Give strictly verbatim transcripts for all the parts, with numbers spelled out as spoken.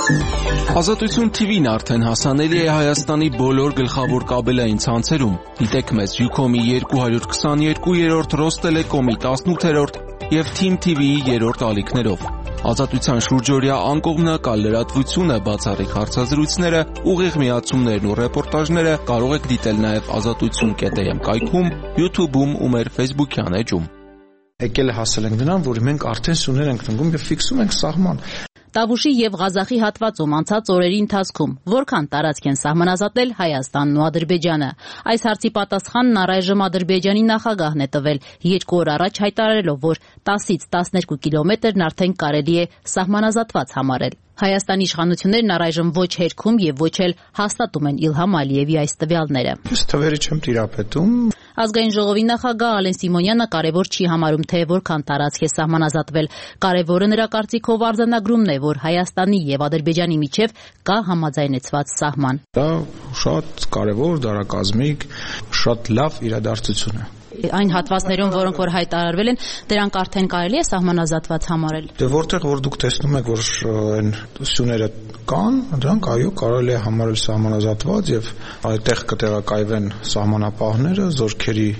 Ազատություն թիվին արդեն հասանելի է Հայաստանի բոլոր գլխավոր կաբելային ցանցերում։ Դիտեք մեզ Ucom-ի երկու հարյուր քսաներկուերորդ, Ռոստելեկոմի տասնութերորդ և Թիմ թի վիի երրորդ ալիքներով։ Ազատության շուրջօրյա անկողմնակալ լրատվությունը, բացառիկ հարցազրույցները, ուղիղ միացումներն ու ռեպորտաժները կարող եք դիտել նաև ազատություն կետ էմ կայքում, YouTube-ում ու մեր Facebook-յան էջում։ Եկել հասել ենք նրան, որ մենք արդեն սյուներ ենք տնկում և ֆիքսում ենք սահման։ Տավուշի և Ղազախի հատվածում անցած օրերի ընթացքում որքան տարածք են սահմանազատել Հայաստանն ու Ադրբեջանը։ Այս հարցի պատասխանն առայժմ Ադրբեջանի նախագահն է տվել, երկու օր առաջ հայտարարելով, որ տասից տասներկու կիլոմետրն արդեն կարելի է սահմանազատված համարել։ Հայաստանի իշխանություններն առայժմ ոչ հերքում և ոչ էլ հաստատում են Իլհամ Ալիևի այս տվյալները։ Ես թվերի չեմ տիրապետում։ Ազգային ժողովի նախագահ Ալեն Սիմոնյանը կարևոր չի համարում, թե որքան տարածք է սահմանազատվել։ Կարևորը նրա կարծիքով արձանագրումն է, որ Հայաստանի և Ադրբեջանի միջև կա համաձայնեցված սահման։ Դա շատ կարևոր, դարակազմիկ, շատ լավ իրադարձություն է։ Այն հատվածներում, որոնք որ հայտարարվել են, դրանք արդեն կարելի է սահմանազատված համարել։ Դե որտեղ որ դուք տեսնում եք, որ այն սյուները կան, դրանք այո կարելի է համարել սահմանազատված եւ այդտեղ կտեղակայվեն սահմանապահները, զորքերի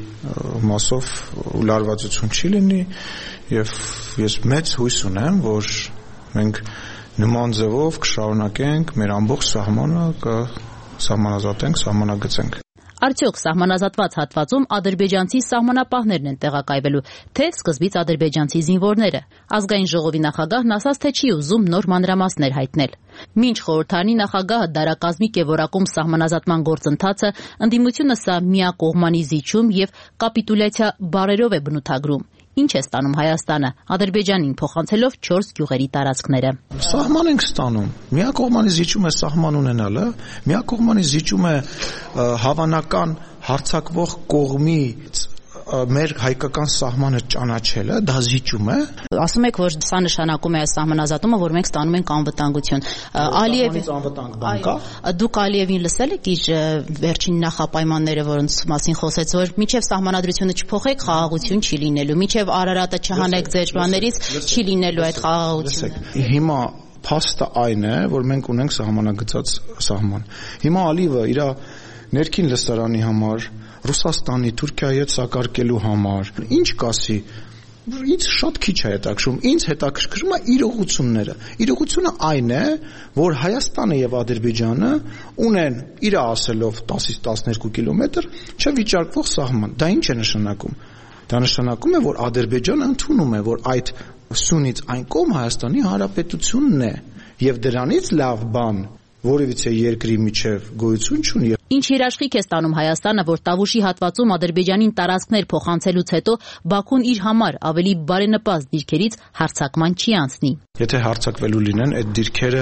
մասով լարվածություն չի լինի եւ ես մեծ հույս ունեմ, որ մենք նման ձևով կշարունակենք մեր ամբողջ սահմանը կսահմանազատենք, սահմանագծենք։ Արդյոք սահմանազատված հատվածում ադրբեջանցի սահմանապահներն են տեղակայվելու, թե սկզբից ադրբեջանցի զինվորները։ Ազգային ժողովի նախագահն ասաց, թե չի ուզում նոր մանրամասներ հայտնել։ Մինչ խորհրդարանի նախագահը դարակազմիկ է որակում սահմանազատման գործընթացը, ընդդիմությունը սա միակողմանի զիջում եւ կապիտուլյացիա բառերով է բնութագրում։ Ինչ է ստանում Հայաստանը, Ադրբեջանին փոխանցելով չորս գյուղերի տարածքները։ Սահման ենք ստանում։ Միակողմանի զիջում է սահման ունենալը, միակողմանի զիջում է հավանական հարձակվող կողմից մեր հայկական սահմանը ճանաչելը, դա զիջում է։ Ասում եք, որ սա նշանակում է այս սահմանազատումը, որ մենք ստանում ենք անվտանգություն։ Ալիևից անվտանգ բան կա։ Դուք Ալիևին լսել եք իր վերջին նախապայմանները, որոնց մասին խոսեց, որ մինչև սահմանադրությունը չփոխեք, խաղաղություն չի լինելու, մինչև Արարատը չհանեք ձեր բաներից, չի լինելու այդ խաղաղությունը։ Հիմա փաստը այն է, որ մենք ունենք սահմանագծած սահման։ Հիմա Ալիևը իր ներքին լսարանի համար, Ռուսաստանի, Թուրքիայի հետ սակարկելու համար, ինչ կասի, ինձ շատ քիչ է հետաքրքրում, ինձ հետաքրքրում է իրողությունները։ Իրողությունը այն է, որ Հայաստանը եւ Ադրբեջանը ունեն իր ասելով տասից տասներկու կիլոմետր չվիճարկվող սահման։ Դա ինչ է նշանակում։ Դա նշանակում է, որ Ադրբեջանը ընդունում է, որ այդ սյունից այն կողմ Հայաստանի Հանրապետությունն է եւ դրանից լավ բան որևիցե երկրի միջև գոյություն չունի։ Ինչ երաշխիք է ստանում Հայաստանը, որ Տավուշի հատվածում Ադրբեջանին տարածքներ փոխանցելուց հետո Բաքուն իր համար ավելի բարենպաստ դիրքերից հարձակման չի անցնի։ Եթե հարձակվելու լինեն, այդ դիրքերը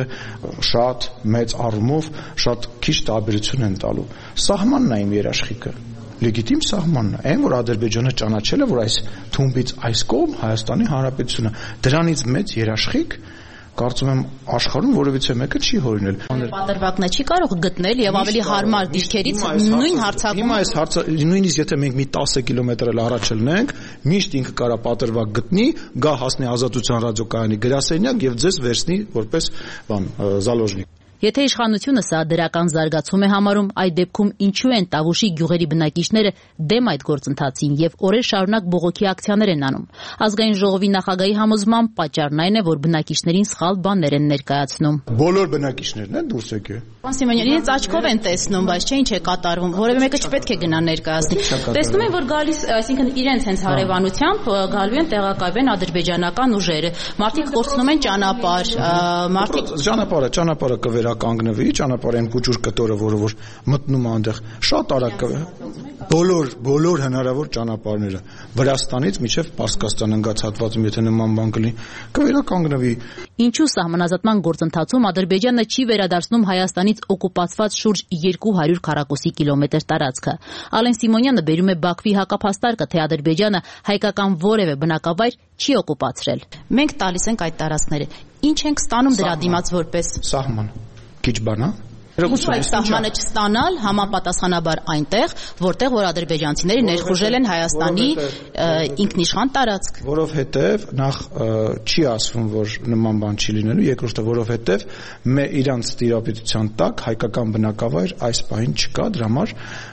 շատ մեծ առումով շատ քիչ տարբերություն են տալու։ Սահմանն է իմ երաշխիքը։ Լեգիտիմ սահմանն է, այն որ Ադրբեջանը ճանաչել է, որ այս թումբից այս կողմ Հայաստանի Հանրապետությունը, դրանից մեծ երաշխիք կարծում եմ աշխարհում որևիցե մեկը չի հորինել։ Պատրվակն չի կարող գտնել եւ ավելի հարմար դիրքերից նույն հարձակումը։ Հիմա այս հարցը նույնիսկ եթե մենք մի տասը կիլոմետր էլ առաջ լնենք, միշտ ինքը կարա պատրվակ գտնի, գա հասնի Ազատության ռադիոկայանի գրասենյակ եւ ձեզ վերցնի որպես բան զալոժնիկ։ Եթե իշխանությունը սա դրական զարգացում է համարում, այդ դեպքում ինչու են Տավուշի գյուղերի բնակիչները դեմ այդ գործընթացին եւ օրեր շարունակ բողոքի ակցիաներ են անում։ Ազգային ժողովի նախագահի համոզմամբ պատճառն այն է, որ բնակիչներին սխալ բաներ են ներկայացնում։ Բոլոր բնակիչներն են դուրս եկել։ Պարոն Սիմոնյան, իրենց աչքով են տեսնում, բայց չէ ինչ է կատարվում։ Որևէ մեկը չպետք է գնա ներկայացնի։ Տեսնում են, որ գալիս, այսինքն իրենց հենց հարևանությամբ գալու են տեղակայվեն ադրբեջանական ուժերը։ Մարդիկ կորցնում են ճանապարհ, մարդիկ ճանապարհը, ճանապարհը կվերականգնվի, ճանապարհային փուճուր կտորը, որը որ մտնում է այնտեղ, շատ արագ կվեր։ Բոլոր բոլոր հնարավոր ճանապարհները Վրաստանից մինչև Պարսկաստան ընկած հատվածում, եթե նման բան կլինի, կվերականգնվի։ Ինչու սահմանազատման գործընթացում Ադրբեջանը չի վերադարձնում Հայաստանից օկուպացված շուրջ երկու հարյուր քառակուսի կիլոմետր տարածքը։ Ալեն Սիմոնյանը բերում է Բաքվի հակափաստարկը, թե Ադրբեջանը հայկական որևէ բնակավայր չի օկուպացրել։ Մենք տալիս ենք այդ տարածքները։ Ինչ ենք ստանում դրա դիմաց որպես սահման։ Քիչ բան է։ Ինչու այդ սահմանը չստանալ համապատասխանաբար այնտեղ, որտեղ որ ադրբեջանցիները ներխուժել են Հայաստանի ինքնիշխան տարածք։ Որովհետև նախ չի ասվում, որ նման բան չի լինելու, երկրորդը որովհետև իրանց տիրապետության տակ հայկական բնակավայր այս պահին չկա, դրա համար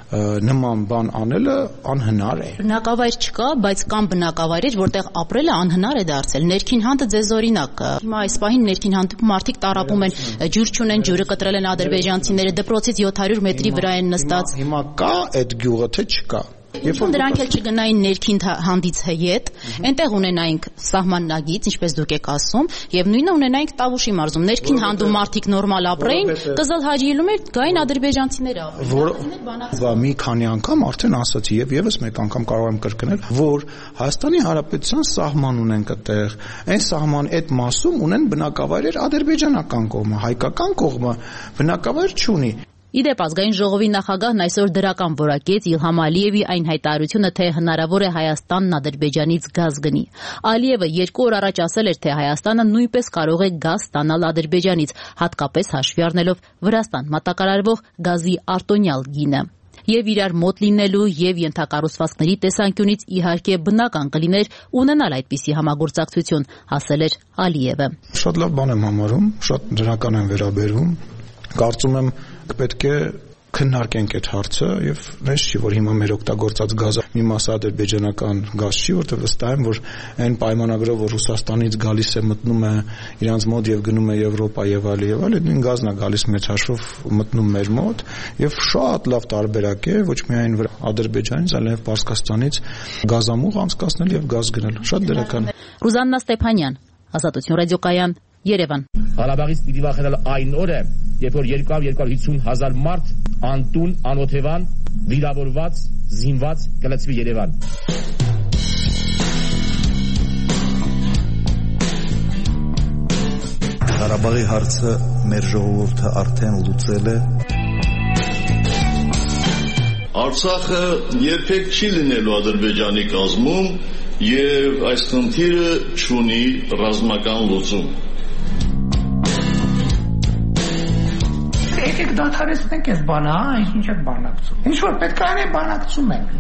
նման բան անելը անհնար է։ Բնակավայր չկա, բայց կան բնակավայրեր, որտեղ ապրելը անհնար է դարձել։ Ներքին հանդը ձեզ օրինակ։ Հիմա այս պահին ներքին հանդիպում մարդիկ տառապում են, ջուր չունեն, ջուրը կտրել են ադրբեջանցիները, դպրոցից յոթ հարյուր մետրի վրա են նստած։ Հիմա կա այդ գյուղը, թե չկա։ Երբ որ դրանք էլ չգնային ներքին հանդից հետ, այնտեղ ունենայինք սահմաննագիծ, ինչպես դուք եք ասում, եւ նույնը ունենայինք Տավուշի մարզում։ Ներքին հանդում մարդիկ նորմալ ապրեին, Կզալ Հաջիելում էր գային ադրբեջանցիները ապրեին։ Մի քանի անգամ արդեն ասացի եւ եւս մեկ անգամ կարող եմ կրկնել, որ Հայաստանի Հանրապետության սահման ունենք այդտեղ։ Այն սահման այդ մասում ունեն բնակավայրեր ադրբեջանական կողմը, հայկական կողմը բնակավայր չունի։ Իդեպ ազգային ժողովի նախագահն այսօր դրական որակեց Իլհամ Ալիևի այն հայտարարությունը, թե հնարավոր է Հայաստանն Ադրբեջանից գազ գնի։ Ալիևը երկու օր առաջ ասել էր, թե Հայաստանը նույնպես կարող է գազ ստանալ Ադրբեջանից, հատկապես հաշվի առնելով Վրաստան մատակարարվող գազի արտոնյալ գինը։ Եվ իրար մոտ լինելու եւ ենթակառուցվածքների տեսանկյունից իհարկե բնական կլիներ ունենալ այդպիսի համագործակցություն, ասել էր Ալիևը։ Շատ լավ բան եմ համարում, շատ դրական եմ վերաբերվում։ Կարծում եմ պետք է քննարկենք այդ հարցը եւ նույնիսկ չի որ հիմա մեր օգտագործած գազը մի մասը ադրբեջանական գազ չի, որտեղ վստահ եմ որ այն պայմանագրով որ Ռուսաստանից գալիս է մտնում է իրանց մոտ եւ գնում է Եվրոպա եւ այլ եւ այլ, այդ նույն գազն է գալիս մեծ հաշվով մտնում մեր մոտ եւ շատ լավ տարբերակ է ոչ միայն Ադրբեջանից, այլև Պարսկաստանից գազամուղ անցկացնել եւ գազ գնել։ Շատ դրական։ Ռուզաննա Ստեփանյան, Ազատություն ռադիոկայան, Երևան։ Ղարաբաղից պիտի վախենալ այն օրը, երբ որ երկու հարյուր հիսուն հազար մարդ անտուն, անօթևան, վիրավորված, զինված կլցվի Երևան։ Ղարաբաղի հարցը մեր ժողովուրդը արդեն լուծել է։ Արցախը երբեք չի լինելու Ադրբեջանի կազմում եւ այս խնդիրը չունի ռազմական լուծում։ Եկեք դադարեցնենք այս բանը, հա, ինչ եք բանակցում։ Ինչ որ պետք է անենք, բանակցում ենք։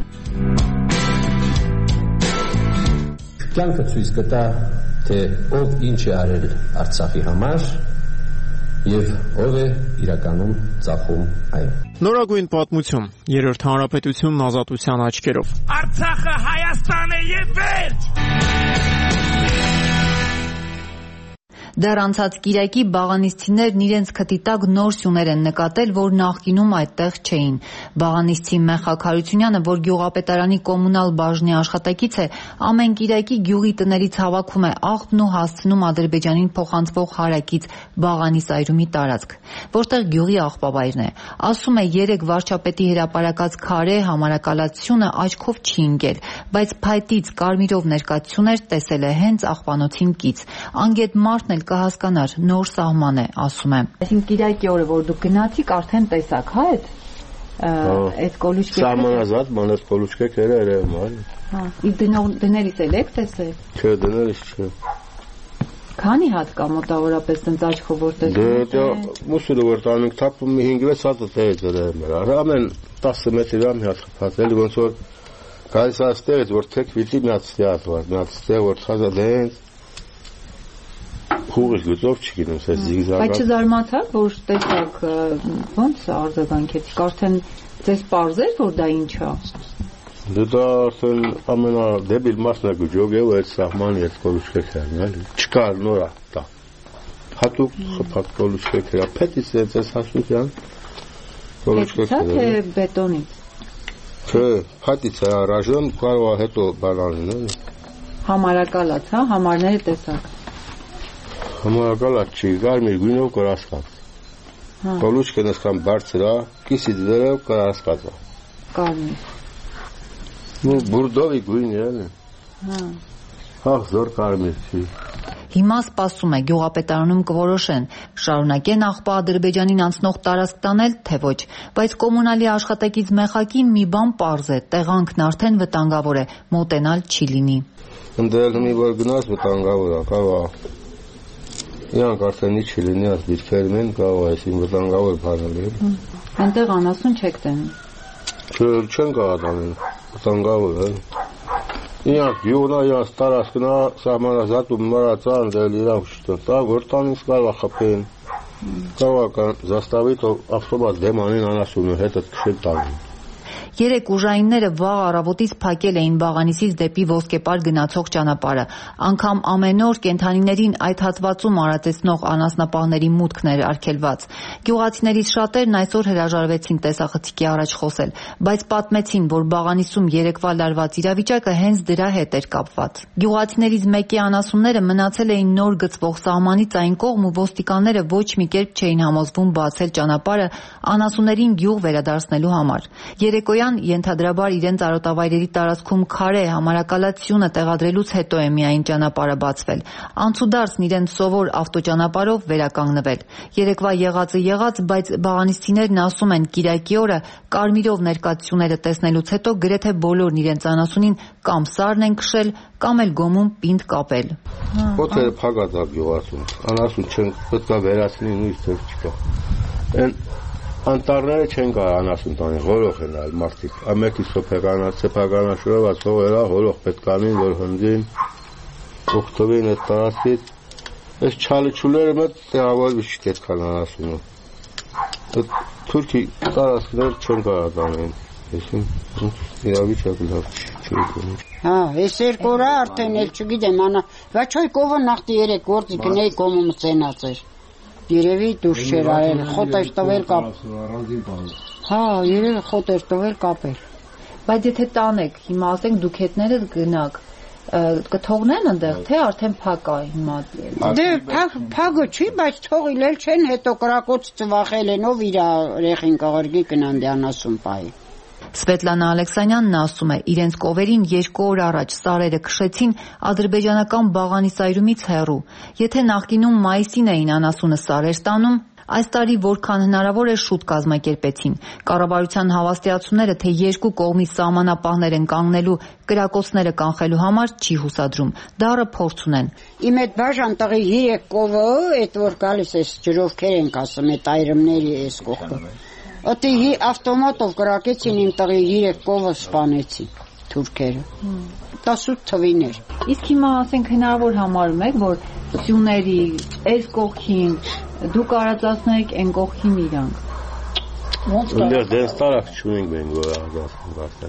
Կյանքը ցույց կտա, թե ով ինչ է արել Արցախի համար եւ ով է իրականում ծախում այն։ Նորագույն պատմություն, երրորդ հանրապետությունն ազատության աչքերով։ Արցախը Հայաստան է եւ վերջ։ Դեռ անցած կիրակի բաղանիստցիներն իրենց քթի տակ նոր սյուներ են նկատել, որ նախկինում այդտեղ չէին։ Բաղանիստցի Մեխակ Հարությունյանը, որ գյուղապետարանի կոմունալ բաժնի աշխատակից է, ամեն կիրակի գյուղի տներից հավաքում է աղբն ու հասցնում Ադրբեջանին փոխանցվող հարակից Բաղանիս այրումի տարածք, որտեղ գյուղի աղբավայրն է։ Ասում է, երեք վարչապետի հրապարակած քարե համարակալացությունը աչքով չի ընկել, բայց փայտից կարմիրով ներկայացություններ տեսել է հենց աղբանոցին կից։ Անգետ մարդն էլ կհասկանար, նոր սահման է, ասում է։ Այսինքն կիրակի օրը, որ դուք գնացիք, արդեն տեսաք, հա, այդ այդ կոլուչկերը։ Սահմանազատ մանր կոլուչկերը երևում է։ Հա, իսկ դներից էլ եք տեսել։ Չէ, դներից չէ։ Քանի հատ կա մոտավորապես տենց աչքով որ տեսնում։ Դե մուսուրը որ տանենք թափում հինգ-վեց հատ է դերում։ Ամեն տասը մետրի վրա մի հատ խփացել, ոնց որ գալիս այստեղից որ թեք վիճի մի հատ ստիած վար, մի հատ ստեղ որ խազա դենց Փուղը գծով չգիտեմ, սա զիգզագ։ Բայց չզարմացաք, որ տեսակ ոնց արձագանքեցիք, արդեն ձեզ պարզեր, որ դա ինչ է։ Դա արդեն ամենադեբիլ մասն է գյուղի ու այդ սահմանի այդ կոլուչկերն է, էլի։ Չկար նորա դա։ Հատուկ խփած կոլուչկեր, փետից է ձեզ հասունքյան։ Կոլուչկեր։ Թե բետոնից։ Չէ, փետից է ռաժոն, կարող է հետո բանալին, էլի։ Համարակալած, հա, համարները տեսակ։ Համարակալած չի, կարմիր գույնով կրասկած։ Կոլուչկեն ասկան բարձր է, կիսից վերև կրասկած է։ Կարմիր։ Ու բուրդովի գույն է, էլի։ Հա։ Հաղ զոր կարմիր չի։ Հիմա սպասում է գյուղապետարանում կորոշեն, շարունակեն աղբա Ադրբեջանին անցնող տարածք տանել, թե ոչ, բայց կոմունալի աշխատակից Մեխակին մի բան պարզ է, տեղանքն արդեն վտանգավոր է, մոտենալ չի լինի։ Ընդդել մի որ գնաց վտանգավոր է, կարող է Իրանք արդեն ինչի լինի, այս դիրքերն են կարող այսին վտանգավոր բանել են։ Այնտեղ անասուն չեք տենում։ Չէ, չեն կարող անել, վտանգավոր է։ Իրանք յուղնա, իրանք տարածքնա, սահմանազատում մարածան, դել իրանք շտն, տա, որ տանից կարող խփեն։ Կարող զաստավիտ ավտոմատ դեմանին անասունը հետըտ քշել տանին։ Երեք ուժայինները վաղ առավոտից փակել էին Բաղանիսից դեպի Ոսկեպար գնացող ճանապարհը։ Անգամ ամեն օր կենդանիներին այդ հատվածում արածեցնող անասնապահների մուտքն էր արգելված։ Գյուղացիներից շատերն այսօր հրաժարվեցին տեսախցիկի առաջ խոսել, բայց պատմեցին, որ Բաղանիսում երեկվա լարված իրավիճակը հենց դրա հետ էր կապված։ Գյուղացիներից մեկի անասունները մնացել էին նոր գծվող սահմանից այն կողմ ու ոստիկանները ոչ մի կերպ չէին համոզվում բացել ճանապարհը անասուններին գյուղ վերադարձնելու համար։ Երեկոյան ենթադրաբար իրենց արոտավայրերի տարածքում քարե համարակալացիոնը տեղադրելուց հետո է միայն ճանապարհը բացվել։ Անցուդարձն իրենց սովոր ավտոճանապարհով վերականգնվել։ Երեկվա եղածը եղած, բայց բաղանիսցիներն ասում են Կիրակի օրը կարմիրով ներկայացությունները տեսնելուց հետո գրեթե բոլորն իրենց անասունին կամ սարն են քշել, կամ էլ գոմում պինդ կապել։ Ոտերը փակած է գյուղացուն, անասուն չեն պետք է վերացնի նույն տեղ չկա։ Անտառները չեն կարող անասուն տանի, հորող են այլ մարդիկ։ Ամեկի սոփեկանաց, սեփականաշորված հողերա, հորող պետք անին, որ հնձին, օգտվին այդ տարածքից։ Այս չալիչուլերը մեծ տեղավորվի չկետքան անասունը։ Թուրքի տարածքներ չեն կարող տանեն, այսին իրավիճակ լավ չի։ Հա, այս երկու օր արդեն էլ չգիտեմ, բայց ոյ կովը նախտի երեք գործի գնեի կոմում ծենած էր։ Երևի դուրս չեր արել, խոտ էր տվել կապ։ Հա, երևի խոտ էր տվել կապել։ Բայց եթե տանեք, հիմա ասենք դուք հետներդ գնաք, կթողնեն ընդեղ, թե արդեն փակ է հիմա։ Դե փակը չի, բայց թողիլ չեն, հետո կրակոց ծվախել են, ով իր երեխին կղրգի կնան դե անասուն պահի։ Սվետլանա Ալեքսանյանն ասում է, իրենց կովերին երկու օր առաջ սարերը քշեցին ադրբեջանական Բաղանիսայրումից հեռու։ Եթե նախկինում մայիսին էին անասունը սարեր տանում, այս տարի որքան հնարավոր է շուտ կազմակերպեցին։ Կառավարության հավաստիացումները, թե երկու կողմի սահմանապահներ են կանգնելու կրակոցները կանխելու համար չի հուսադրում։ Դառը փորձ ունեն։ Իմ այդ բաժան տղի երեք կովը, այդ որ գալիս էս ջրովքեր ենք ասում, այդ այրմների էս կողքը։ Ատի ավտոմատով կրակեցին իմ տղի երեք կովը սպանեցին թուրքերը։ տասութ թվիներ։ Իսկ հիմա ասենք հնարավոր համարում եք, որ սյուների այս կողքին դուք արածացնեք այն կողքին իրանք։ Ոնց կա։ Դες տարածք չունենք մենք որ արածացնենք արդեն։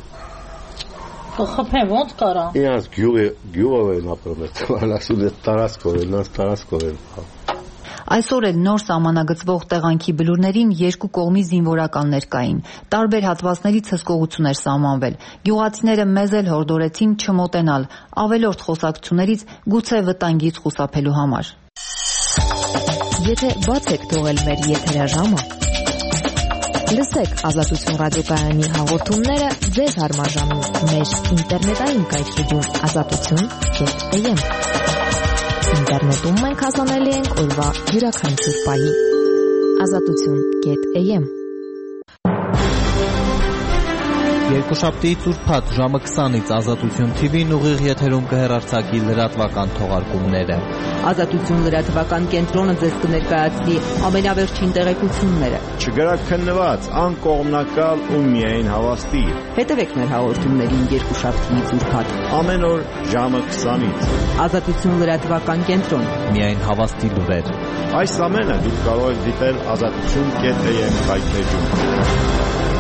Խփեն ոնց կարա։ Իրանց գյուղը գյուղով են ապրում, անասուն այդ տարածքով են, նրանց տարածքով են։ Այսօր էլ նոր սահմանագծվող տեղանքի բլուրներին երկու կողմի զինվորականներ կային։ Տարբեր հատվածներից հսկողություն էր սահմանվել։ Գյուղացիները մեզ էլ հորդորեցին չմոտենալ, ավելորդ խոսակցություններից գուցե վտանգից խուսափելու համար։ Եթե բաց եք թողել մեր եթերաժամը, լսեք Ազատություն ռադիոկայանի հաղորդումները ձեզ հարմարժանում մեր ինտերնետային կայքեջում ազատություն կետ am։ Ինտերնետում մենք հասանելի ենք օրվա յուրաքանչյուր պահի։ ազատություն կետ am։ Երկուշաբթի ծուրփաթ ժամը քսանից Ազատություն թի վին ուղիղ եթերում կհեռարձակի լրատվական թողարկումները։ Ազատություն լրատվական կենտրոնը ձեզ կներկայացնի ամենավերջին տեղեկությունները։ Չգրաքննված, անկողմնակալ ու միայն հավաստի։ Հետևեք մեր հաղորդումներին երկուշաբթի ծուրփաթ ամեն օր ժամը քսանից։ Ազատություն լրատվական կենտրոն, միայն հավաստի լուրեր։ Այս ամենը դուք կարող եք դիտել ազատություն կետ am կայքեջում։